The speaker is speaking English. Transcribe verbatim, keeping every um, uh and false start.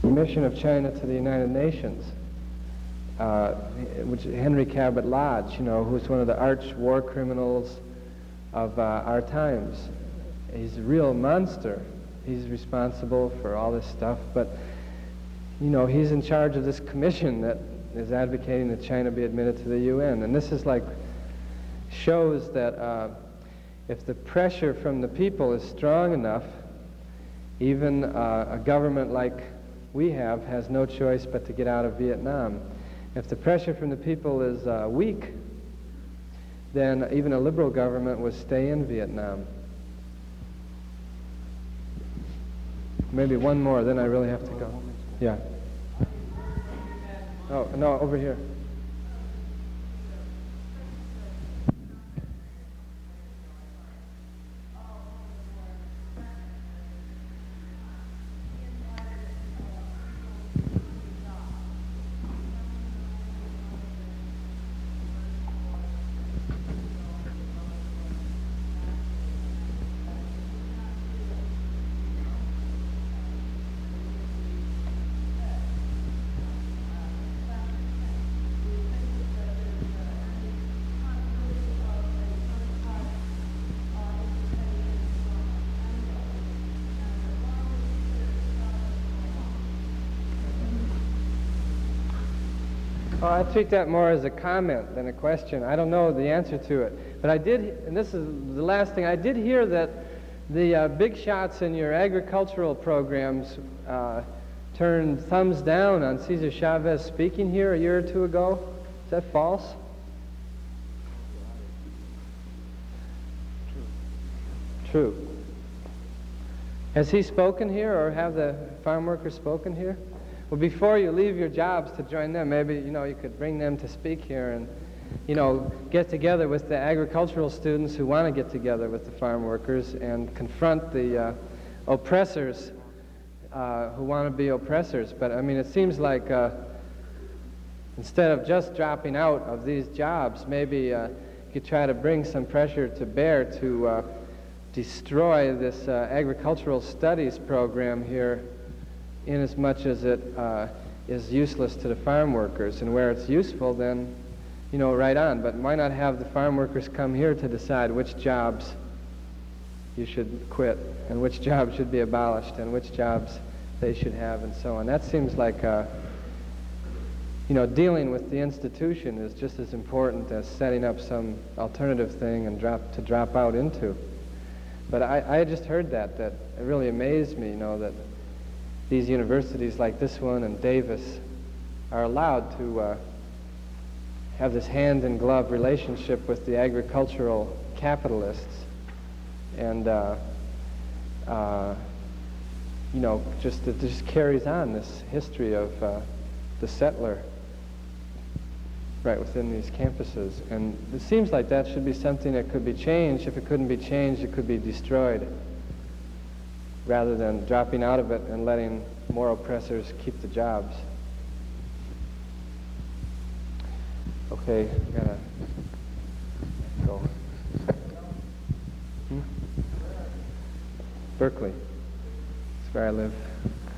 mission of China to the United Nations, uh, which Henry Cabot Lodge, you know, who's one of the arch war criminals of uh, our times. He's a real monster. He's responsible for all this stuff, but you know, he's in charge of this commission that is advocating that China be admitted to the U N. And this is like, shows that uh, if the pressure from the people is strong enough, even uh, a government like we have has no choice but to get out of Vietnam. If the pressure from the people is uh, weak, then even a liberal government would stay in Vietnam. Maybe one more, then I really have to go. Yeah. Oh, no, over here. Oh, I treat that more as a comment than a question. I don't know the answer to it. But I did, and this is the last thing, I did hear that the uh, big shots in your agricultural programs uh, turned thumbs down on Cesar Chavez speaking here a year or two ago. Is that false? True. True. Has he spoken here, or have the farm workers spoken here? Well, before you leave your jobs to join them, maybe, you know, you could bring them to speak here and, you know, get together with the agricultural students who want to get together with the farm workers and confront the uh, oppressors uh, who want to be oppressors. But, I mean, it seems like uh, instead of just dropping out of these jobs, maybe uh, you could try to bring some pressure to bear to uh, destroy this uh, agricultural studies program here, in as much as it uh, is useless to the farm workers. And where it's useful, then, you know, right on. But why not have the farm workers come here to decide which jobs you should quit and which jobs should be abolished and which jobs they should have and so on. That seems like, uh, you know, dealing with the institution is just as important as setting up some alternative thing and drop to drop out into. But I, I just heard that, that it really amazed me, you know, that these universities like this one and Davis are allowed to uh, have this hand-in-glove relationship with the agricultural capitalists, and uh, uh, you know, just it just carries on this history of uh, the settler right within these campuses. And it seems like that should be something that could be changed. If it couldn't be changed, it could be destroyed, rather than dropping out of it and letting more oppressors keep the jobs. Okay, I gotta go. Hmm? Berkeley, that's where I live.